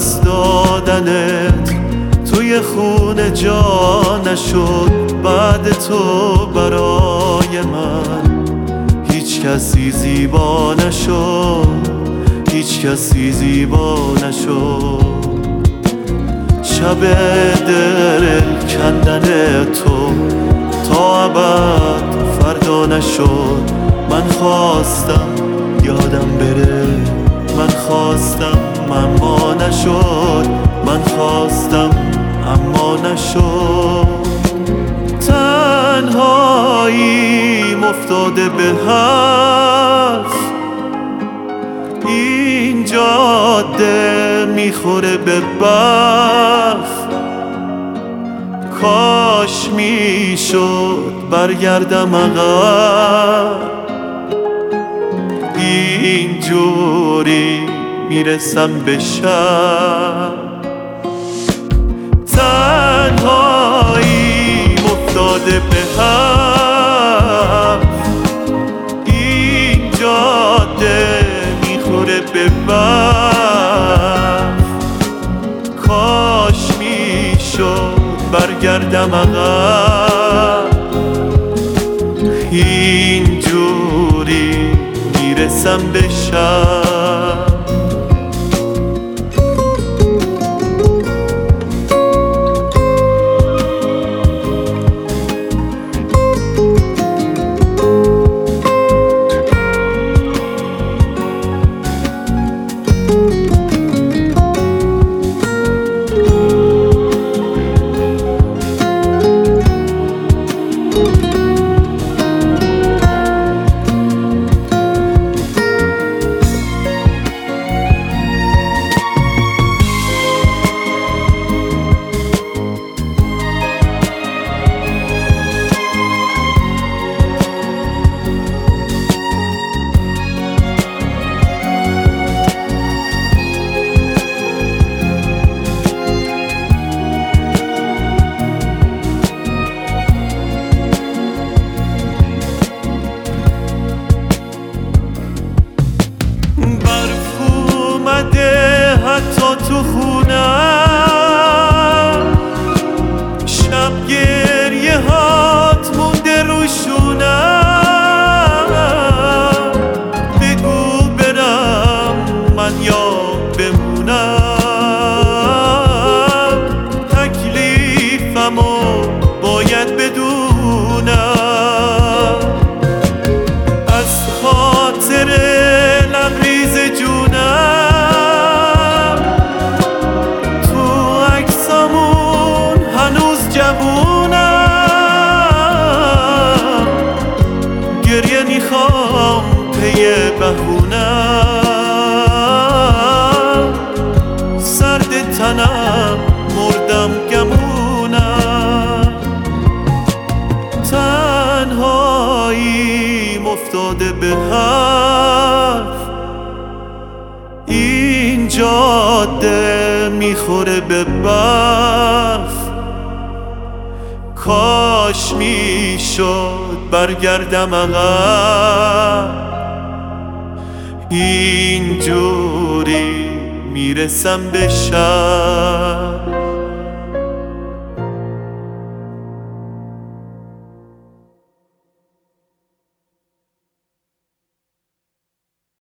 دست دادنت توی خونه جا نشد. بعد تو برای من هیچ کسی زیبا نشد، هیچ کسی زیبا نشد. شب دل کندن تو تا ابد فردا نشد. من خواستم یادم بره، من خواستم اما نشد، من خواستم اما نشد. تنهاییم افتاده به حرف، این جاده میخوره به برف. کاش میشد برگردم عقب، اینجوری میرسم به شب. تنهاییم افتاده به حرف، این جاده میخوره به برف. کاش میشد برگردم عقب، اینجوری میرسم به شب. حتی تو خونم شب گریه هات مونده رو شونم. بگو برم من یا بمونم، تکلیفمو باید بدونم. از خاطر لبریز جونم گریه میخوام پی بهونم. سرد تنم مردم گمونم. تنهاییم افتاده به حرف، این جاده میخوره به برف. کاش میشد برگردم عقب، اینجوری میرسم به شب.